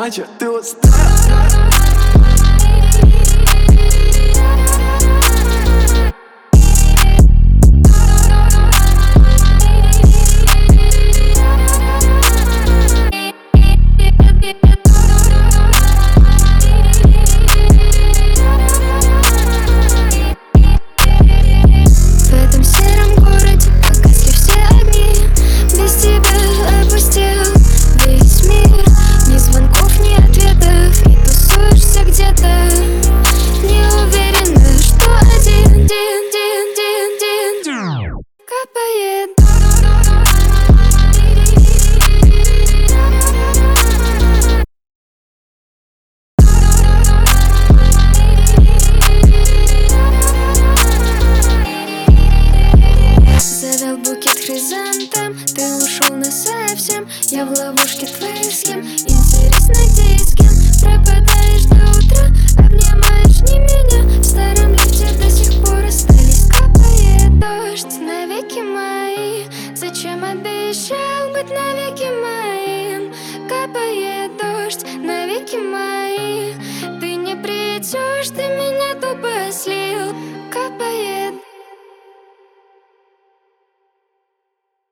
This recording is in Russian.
мачо, ты устала. Завел букет хризантем, ты ушел насовсем. Я в ловушке твоих схем, интересно где и с кем. Пропадаешь до утра, обнимаешь не меня. В старом лифте до сих пор остались, капает дождь. Навеки мои, зачем обещал быть навеки моим? Капает дождь, навеки мои.